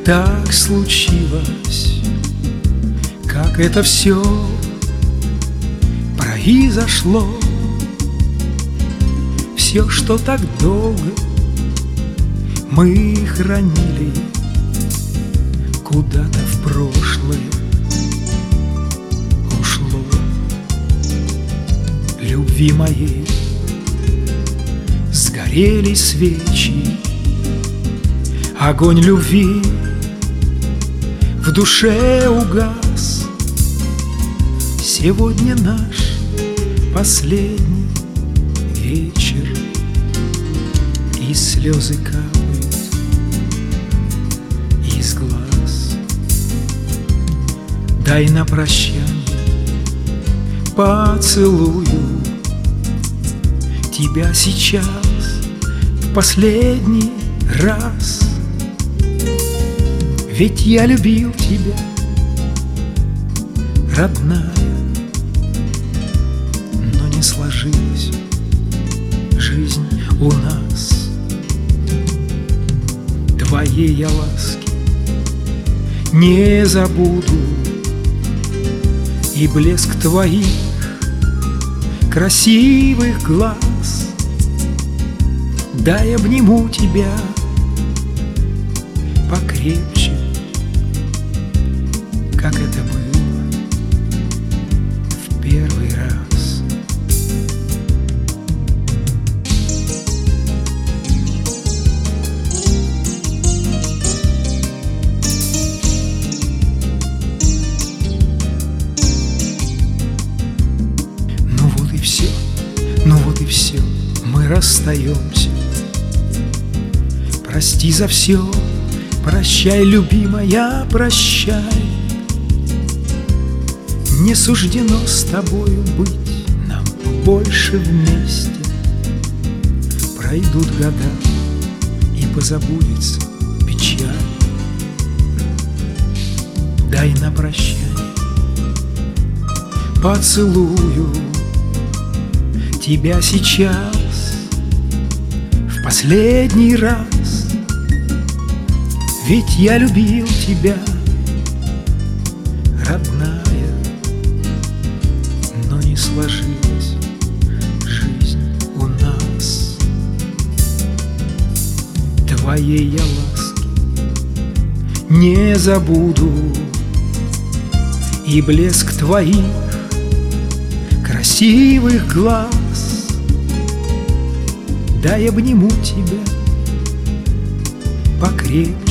так случилось, как это все произошло. Все, что так долго мы хранили, куда-то в прошлое ушло. Любви моей сгорели свечи, огонь любви в душе угас. Сегодня наш последний вечер, и слезы капают из глаз. Дай на прощание поцелую тебя сейчас в последний раз. Ведь я любил тебя, родная, но не сложилась жизнь у нас. Твоей я ласки не забуду, и блеск твоих красивых глаз. Дай обниму тебя покрепче, как это было в первый раз. Ну вот и все, ну вот и все, мы расстаемся. Прости за все, прощай, любимая, прощай. Не суждено с тобою быть нам больше вместе. Пройдут года, и позабудется печаль. Дай на прощание поцелую тебя сейчас в последний раз. Ведь я любил тебя, родная, но не сложилась жизнь у нас. Твоей я ласки не забуду, и блеск твоих красивых глаз. Дай обниму тебя покрепче,